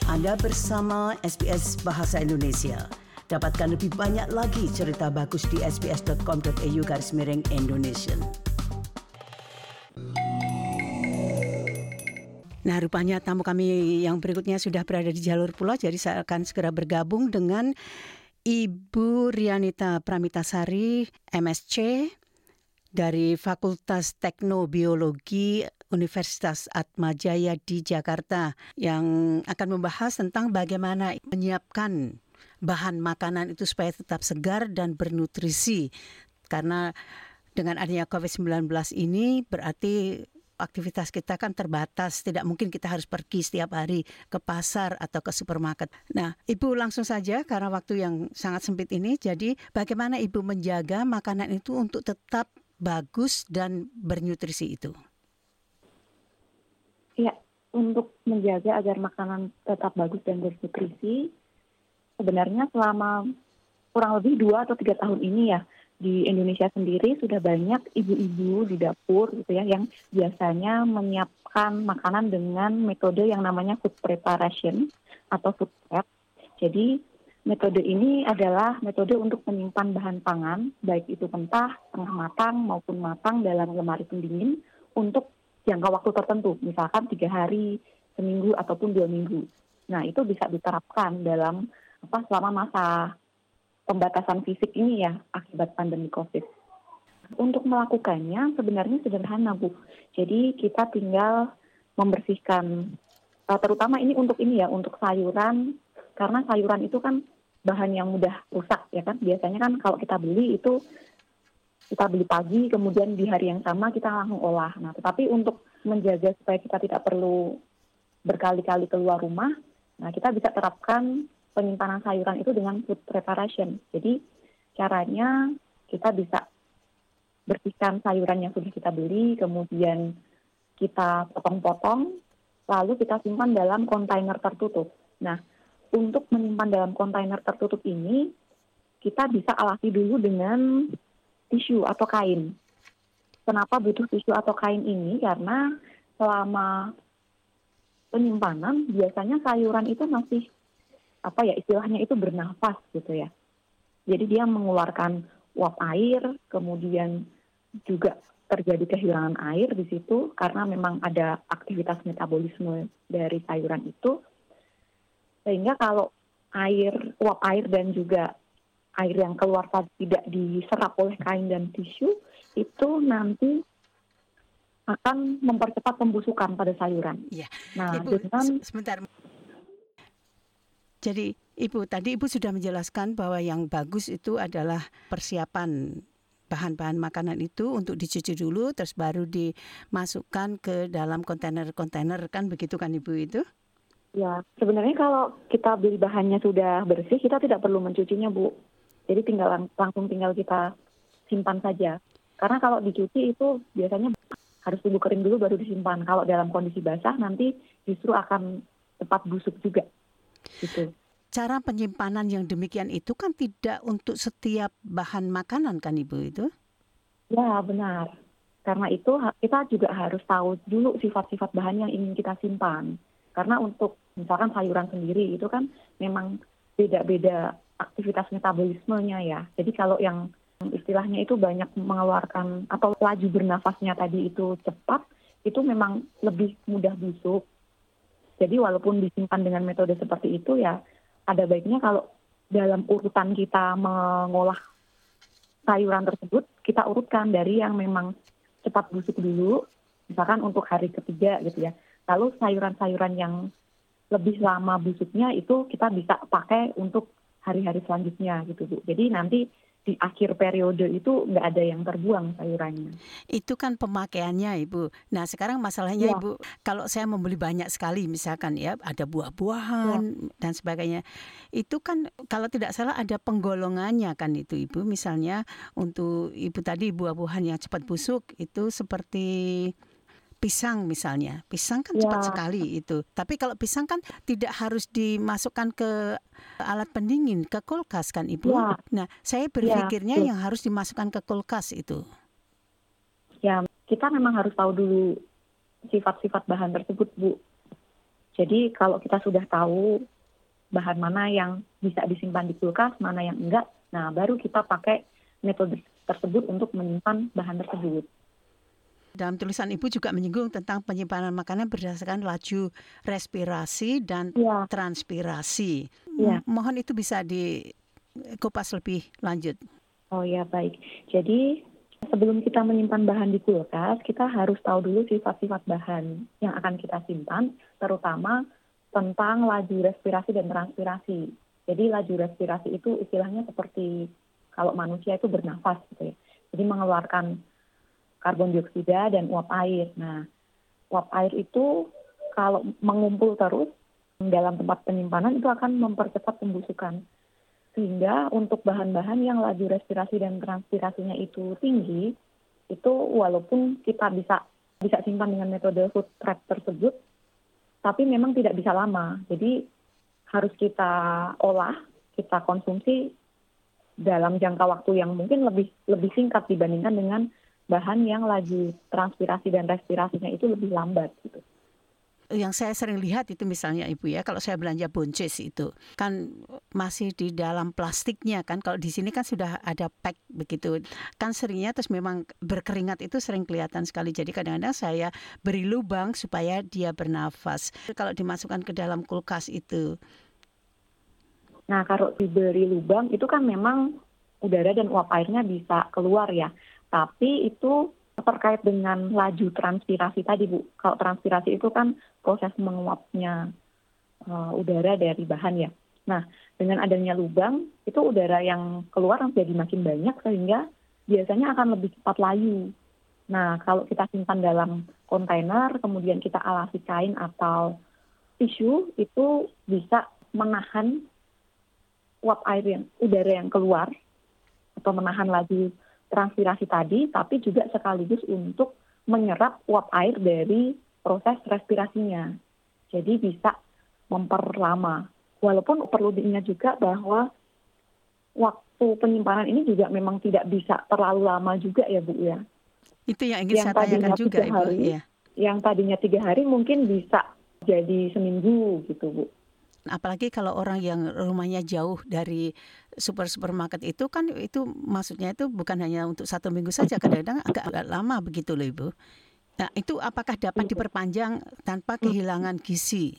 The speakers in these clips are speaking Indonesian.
Anda bersama SBS Bahasa Indonesia. Dapatkan lebih banyak lagi cerita bagus di sbs.com.au/Indonesian. Nah, rupanya tamu kami yang berikutnya sudah berada di jalur pula, jadi saya akan segera bergabung dengan Ibu Rianita Pramitasari, MSc dari Fakultas Teknobiologi Universitas Atmajaya di Jakarta, yang akan membahas tentang bagaimana menyiapkan bahan makanan itu supaya tetap segar dan bernutrisi. Karena dengan adanya COVID-19 ini berarti aktivitas kita kan terbatas, tidak mungkin kita harus pergi setiap hari ke pasar atau ke supermarket. Nah, Ibu langsung saja karena waktu yang sangat sempit ini, jadi bagaimana Ibu menjaga makanan itu untuk tetap bagus dan bernutrisi itu? Ya, untuk menjaga agar makanan tetap bagus dan bernutrisi, sebenarnya selama kurang lebih 2 atau 3 tahun ini ya, di Indonesia sendiri sudah banyak ibu-ibu di dapur gitu ya, yang biasanya menyiapkan makanan dengan metode yang namanya food preparation atau food prep. Jadi metode ini adalah metode untuk menyimpan bahan pangan, baik itu mentah, setengah matang maupun matang dalam lemari pendingin untuk jangka waktu tertentu, misalkan 3 hari, seminggu ataupun 2 minggu. Nah, itu bisa diterapkan dalam selama masa pembatasan fisik ini ya, akibat pandemi COVID. Untuk melakukannya sebenarnya sederhana, Bu. Jadi kita tinggal membersihkan, terutama ini untuk sayuran, karena sayuran itu kan bahan yang mudah rusak ya kan. Biasanya kan kalau kita beli itu kita beli pagi, kemudian di hari yang sama kita langsung olah. Nah, tetapi untuk menjaga supaya kita tidak perlu berkali-kali keluar rumah, nah kita bisa terapkan penyimpanan sayuran itu dengan food preparation. Jadi caranya kita bisa bersihkan sayuran yang sudah kita beli, kemudian kita potong-potong, lalu kita simpan dalam kontainer tertutup. Nah, untuk menyimpan dalam kontainer tertutup ini, kita bisa alasi dulu dengan tisu atau kain. Kenapa butuh tisu atau kain ini? Karena selama penyimpanan, biasanya sayuran itu masih istilahnya itu bernafas gitu ya. Jadi dia mengeluarkan uap air, kemudian juga terjadi kehilangan air di situ karena memang ada aktivitas metabolisme dari sayuran itu. Sehingga kalau uap air dan juga air yang keluar tadi tidak diserap oleh kain dan tisu, itu nanti akan mempercepat pembusukan pada sayuran. Ya. Nah, Ibu, sebentar. Jadi tadi Ibu sudah menjelaskan bahwa yang bagus itu adalah persiapan bahan-bahan makanan itu untuk dicuci dulu, terus baru dimasukkan ke dalam kontainer-kontainer, kan begitu kan Ibu itu? Ya, sebenarnya kalau kita beli bahannya sudah bersih, kita tidak perlu mencucinya, Bu. Jadi langsung tinggal kita simpan saja. Karena kalau dicuci itu biasanya harus tunggu kering dulu baru disimpan. Kalau dalam kondisi basah nanti justru akan cepat busuk juga. Gitu. Cara penyimpanan yang demikian itu kan tidak untuk setiap bahan makanan kan Ibu itu? Ya, benar. Karena itu kita juga harus tahu dulu sifat-sifat bahan yang ingin kita simpan. Karena untuk misalkan sayuran sendiri itu kan memang beda-beda aktivitas metabolismenya ya. Jadi kalau yang istilahnya itu banyak mengeluarkan atau laju bernafasnya tadi itu cepat, itu memang lebih mudah busuk. Jadi walaupun disimpan dengan metode seperti itu ya, ada baiknya kalau dalam urutan kita mengolah sayuran tersebut, kita urutkan dari yang memang cepat busuk dulu, misalkan untuk hari ketiga gitu ya. Lalu sayuran-sayuran yang lebih lama busuknya itu kita bisa pakai untuk hari-hari selanjutnya gitu, Bu. Jadi nanti di akhir periode itu nggak ada yang terbuang sayurannya. Itu kan pemakaiannya, Ibu. Nah, sekarang masalahnya, Ya. Ibu, kalau saya membeli banyak sekali, misalkan ya, ada buah-buahan dan sebagainya. Itu kan kalau tidak salah ada penggolongannya kan itu, Ibu. Misalnya untuk Ibu tadi buah-buahan yang cepat busuk itu seperti pisang misalnya. Pisang kan cepat sekali itu. Tapi kalau pisang kan tidak harus dimasukkan ke alat pendingin, ke kulkas kan Ibu. Ya. Nah, saya berpikirnya yang harus dimasukkan ke kulkas itu. Ya, kita memang harus tahu dulu sifat-sifat bahan tersebut, Bu. Jadi kalau kita sudah tahu bahan mana yang bisa disimpan di kulkas, mana yang enggak, nah baru kita pakai metode tersebut untuk menyimpan bahan tersebut. Dalam tulisan Ibu juga menyinggung tentang penyimpanan makanan berdasarkan laju respirasi dan Iya, transpirasi. iya. Mohon itu bisa dikupas lebih lanjut. Oh ya, baik. Jadi sebelum kita menyimpan bahan di kulkas, kita harus tahu dulu sifat-sifat bahan yang akan kita simpan, terutama tentang laju respirasi dan transpirasi. Jadi laju respirasi itu istilahnya seperti kalau manusia itu bernafas gitu ya. Jadi mengeluarkan karbon dioksida dan uap air. Nah, uap air itu kalau mengumpul terus dalam tempat penyimpanan itu akan mempercepat pembusukan. Sehingga untuk bahan-bahan yang laju respirasi dan transpirasinya itu tinggi, itu walaupun kita bisa simpan dengan metode food trap tersebut, tapi memang tidak bisa lama. Jadi harus kita olah, kita konsumsi dalam jangka waktu yang mungkin lebih singkat dibandingkan dengan bahan yang laju transpirasi dan respirasinya itu lebih lambat gitu. Yang saya sering lihat itu misalnya Ibu ya, kalau saya belanja buncis itu kan masih di dalam plastiknya kan, kalau di sini kan sudah ada pack begitu kan, seringnya terus memang berkeringat itu sering kelihatan sekali. Jadi kadang-kadang saya beri lubang supaya dia bernafas kalau dimasukkan ke dalam kulkas itu. Nah, kalau diberi lubang itu kan memang udara dan uap airnya bisa keluar ya. Tapi itu terkait dengan laju transpirasi tadi, Bu. Kalau transpirasi itu kan proses menguapnya udara dari bahan ya. Nah, dengan adanya lubang, itu udara yang keluar jadi makin banyak sehingga biasanya akan lebih cepat layu. Nah, kalau kita simpan dalam kontainer, kemudian kita alasi kain atau tisu, itu bisa menahan uap air udara yang keluar atau menahan laju transpirasi tadi, tapi juga sekaligus untuk menyerap uap air dari proses respirasinya. Jadi bisa memperlama. Walaupun perlu diingat juga bahwa waktu penyimpanan ini juga memang tidak bisa terlalu lama juga ya Bu ya. Itu yang ingin Yang saya tanyakan tadinya juga 3 Ibu hari, ya. yang tadinya 3 hari mungkin bisa jadi seminggu gitu Bu. Apalagi kalau orang yang rumahnya jauh dari supermarket itu kan, itu maksudnya itu bukan hanya untuk 1 minggu saja, kadang-kadang agak lama begitu loh Ibu. Nah itu apakah dapat Iya. diperpanjang tanpa kehilangan gizi?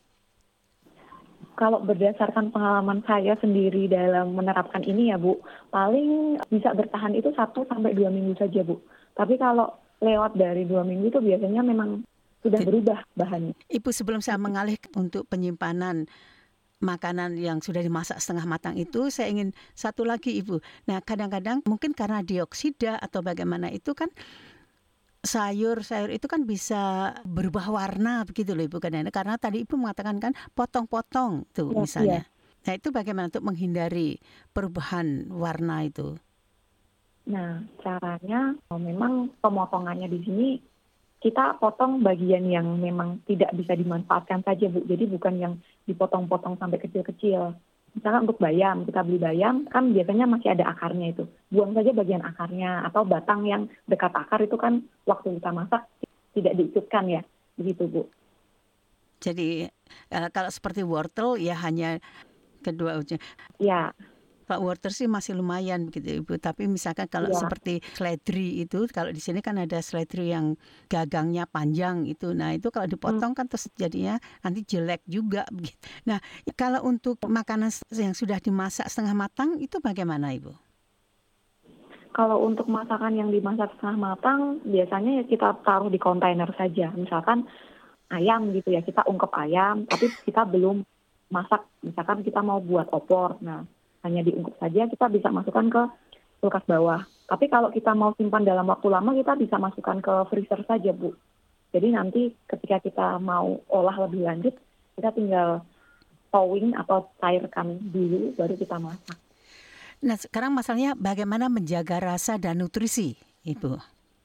Kalau berdasarkan pengalaman saya sendiri dalam menerapkan ini ya Bu, paling bisa bertahan itu 1 sampai 2 minggu saja Bu. Tapi kalau lewat dari 2 minggu itu biasanya memang sudah berubah bahannya. Ibu, sebelum saya mengalih untuk penyimpanan makanan yang sudah dimasak setengah matang itu, saya ingin satu lagi Ibu. Nah kadang-kadang mungkin karena dioksida atau bagaimana itu kan, sayur-sayur itu kan bisa berubah warna begitu loh Ibu kadang-kadang. Karena tadi Ibu mengatakan kan potong-potong tuh Iya, iya. misalnya. Nah itu bagaimana untuk menghindari perubahan warna itu? Nah, caranya memang pemotongannya di sini kita potong bagian yang memang tidak bisa dimanfaatkan saja Bu. Jadi bukan yang dipotong-potong sampai kecil-kecil. Misalkan untuk bayam, kita beli bayam kan biasanya masih ada akarnya itu. Buang saja bagian akarnya atau batang yang dekat akar itu kan waktu kita masak tidak diikutkan ya. Begitu Bu. Jadi kalau seperti wortel ya hanya kedua ujung. Ya, Pak wortel sih masih lumayan begitu Ibu. Tapi misalkan kalau ya. seperti seledri itu, kalau di sini kan ada seledri yang gagangnya panjang itu. Nah itu kalau dipotong kan terus jadinya nanti jelek juga begitu. Nah kalau untuk makanan yang sudah dimasak setengah matang itu bagaimana Ibu? Kalau untuk masakan yang dimasak setengah matang, biasanya ya kita taruh di kontainer saja. Misalkan ayam gitu ya, kita ungkep ayam, tapi kita belum masak. Misalkan kita mau buat opor, nah hanya diungkep saja, kita bisa masukkan ke kulkas bawah. Tapi kalau kita mau simpan dalam waktu lama, kita bisa masukkan ke freezer saja, Bu. Jadi nanti ketika kita mau olah lebih lanjut, kita tinggal thawing atau cairkan dulu, baru kita masak. Nah sekarang masalahnya bagaimana menjaga rasa dan nutrisi Ibu?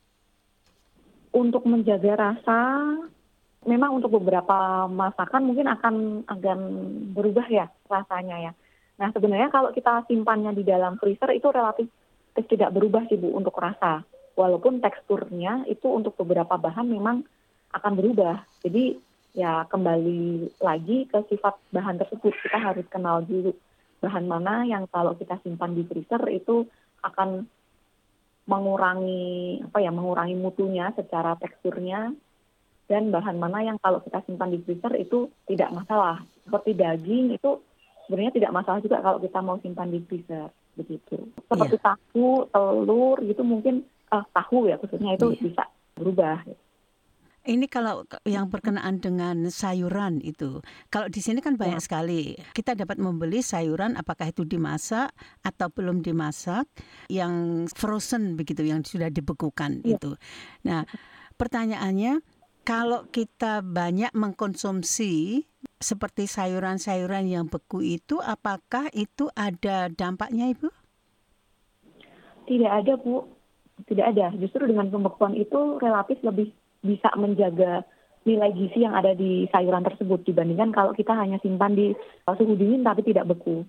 Untuk menjaga rasa, memang untuk beberapa masakan mungkin akan berubah ya rasanya ya. Nah sebenarnya kalau kita simpannya di dalam freezer itu relatif tidak berubah sih Bu untuk rasa. Walaupun teksturnya itu untuk beberapa bahan memang akan berubah. Jadi ya kembali lagi ke sifat bahan tersebut. Kita harus kenal dulu bahan mana yang kalau kita simpan di freezer itu akan mengurangi mutunya secara teksturnya, dan bahan mana yang kalau kita simpan di freezer itu tidak masalah. Seperti daging itu sebenarnya tidak masalah juga kalau kita mau simpan di freezer begitu. Seperti tahu, telur gitu mungkin tahu ya khususnya itu bisa berubah. Ini kalau yang berkenaan dengan sayuran itu, kalau di sini kan banyak sekali. Kita dapat membeli sayuran apakah itu dimasak atau belum dimasak, yang frozen begitu, yang sudah dibekukan itu. Nah, pertanyaannya, kalau kita banyak mengkonsumsi seperti sayuran-sayuran yang beku itu, apakah itu ada dampaknya, Ibu? Tidak ada, Bu. Tidak ada. Justru dengan pembekuan itu relatif lebih bisa menjaga nilai gizi yang ada di sayuran tersebut dibandingkan kalau kita hanya simpan di suhu dingin tapi tidak beku.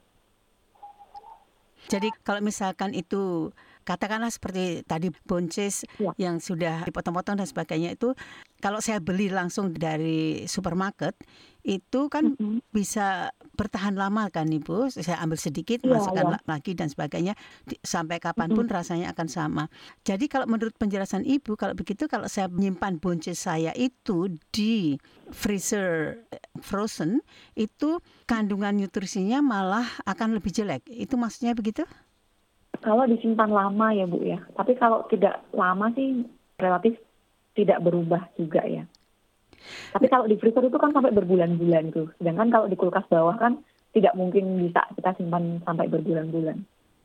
Jadi kalau misalkan itu katakanlah seperti tadi buncis yang sudah dipotong-potong dan sebagainya, itu kalau saya beli langsung dari supermarket itu kan bisa bertahan lama kan Ibu. Saya ambil sedikit, masukkan lagi dan sebagainya, sampai kapanpun rasanya akan sama. Jadi kalau menurut penjelasan Ibu, kalau begitu kalau saya menyimpan buncis saya itu di freezer frozen, itu kandungan nutrisinya malah akan lebih jelek. Itu maksudnya begitu? Kalau disimpan lama ya Bu ya. Tapi kalau tidak lama sih relatif tidak berubah juga ya. Tapi kalau di freezer itu kan sampai berbulan-bulan tuh. Sedangkan kalau di kulkas bawah kan tidak mungkin bisa kita simpan sampai berbulan-bulan.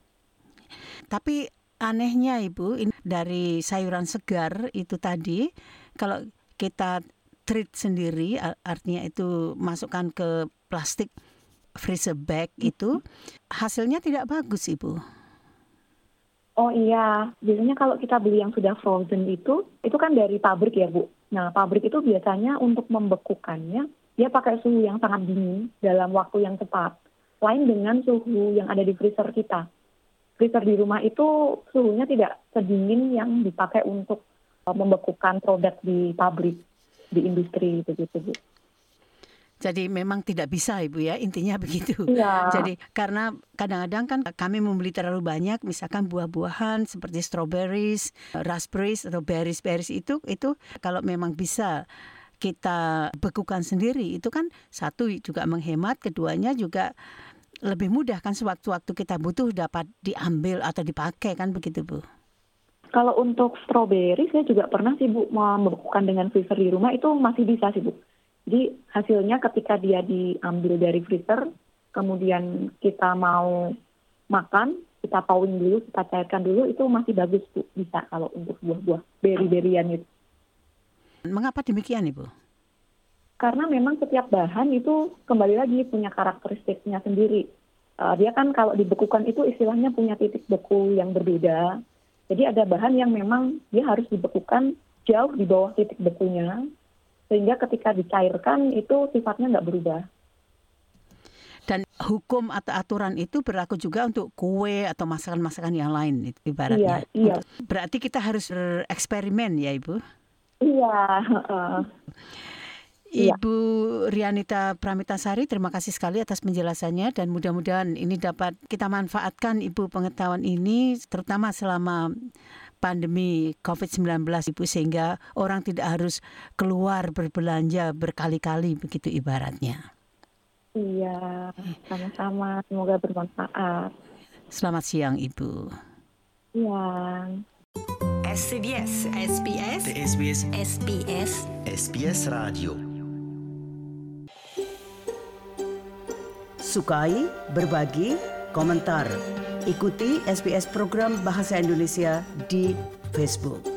Tapi anehnya Ibu, dari sayuran segar itu tadi, kalau kita treat sendiri, artinya itu masukkan ke plastik freezer bag itu, hasilnya tidak bagus Ibu. Oh iya, biasanya kalau kita beli yang sudah frozen itu kan dari pabrik ya Bu. Nah pabrik itu biasanya untuk membekukannya, dia pakai suhu yang sangat dingin dalam waktu yang cepat. Lain dengan suhu yang ada di freezer kita. Freezer di rumah itu suhunya tidak sedingin yang dipakai untuk membekukan produk di pabrik, di industri begitu Bu. Jadi memang tidak bisa Ibu ya, intinya begitu. Ya. Jadi karena kadang-kadang kan kami membeli terlalu banyak, misalkan buah-buahan seperti strawberries, raspberries atau berries itu kalau memang bisa kita bekukan sendiri, itu kan satu juga menghemat, keduanya juga lebih mudah kan, sewaktu-waktu kita butuh dapat diambil atau dipakai kan begitu Bu. Kalau untuk strawberry saya juga pernah sih Bu membekukan dengan freezer di rumah, itu masih bisa sih Bu. Jadi hasilnya ketika dia diambil dari freezer, kemudian kita mau makan, kita thawing dulu, kita cairkan dulu, itu masih bagus Bu, bisa kalau untuk buah-buah beri-berian itu. Mengapa demikian Ibu? Karena memang setiap bahan itu kembali lagi punya karakteristiknya sendiri. Dia kan kalau dibekukan itu istilahnya punya titik beku yang berbeda. Jadi ada bahan yang memang dia harus dibekukan jauh di bawah titik bekunya, sehingga ketika dicairkan itu sifatnya nggak berubah. Dan hukum atau aturan itu berlaku juga untuk kue atau masakan-masakan yang lain ibaratnya. Iya. Berarti kita harus bereksperimen ya Ibu? Iya. Ibu Rianita Pramitasari, terima kasih sekali atas penjelasannya, dan mudah-mudahan ini dapat kita manfaatkan Ibu pengetahuan ini, terutama selama pandemi COVID-19 Ibu, sehingga orang tidak harus keluar berbelanja berkali-kali begitu ibaratnya. Iya, sama-sama. Semoga bermanfaat. Selamat siang Ibu. Siang. SBS Radio. Sukai, berbagi, komentar. Ikuti SBS program Bahasa Indonesia di Facebook.